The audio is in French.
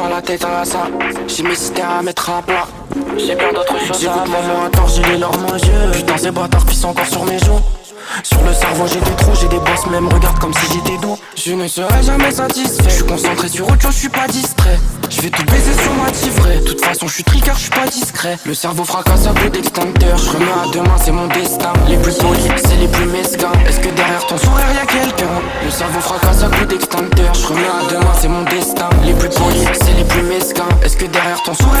pas la tête à ça. J'ai mes idées à mettre à plat. J'ai plein d'autres choses à faire. J'écoute maman à tort, j'ai les larmes aux yeux. Putain ces bâtards pissent encore sur mes joues. Sur le cerveau j'ai des trous, j'ai des bosses, même regarde comme si j'étais doux. Je ne serai jamais satisfait. Je suis concentré sur autre chose, je suis pas distrait. Je vais tout baiser sur ma tivrée. De toute façon je suis tricard, je suis pas discret. Le cerveau fracasse à coup d'extincteur. Je remets à demain, c'est mon destin. Les plus polis, c'est les plus mesquins. Est-ce que derrière ton sourire y'a quelqu'un? Le cerveau fracasse à coup d'extincteur. Je remets à demain, c'est mon destin. Les plus polis, c'est les plus mesquins. Est-ce que derrière ton sourire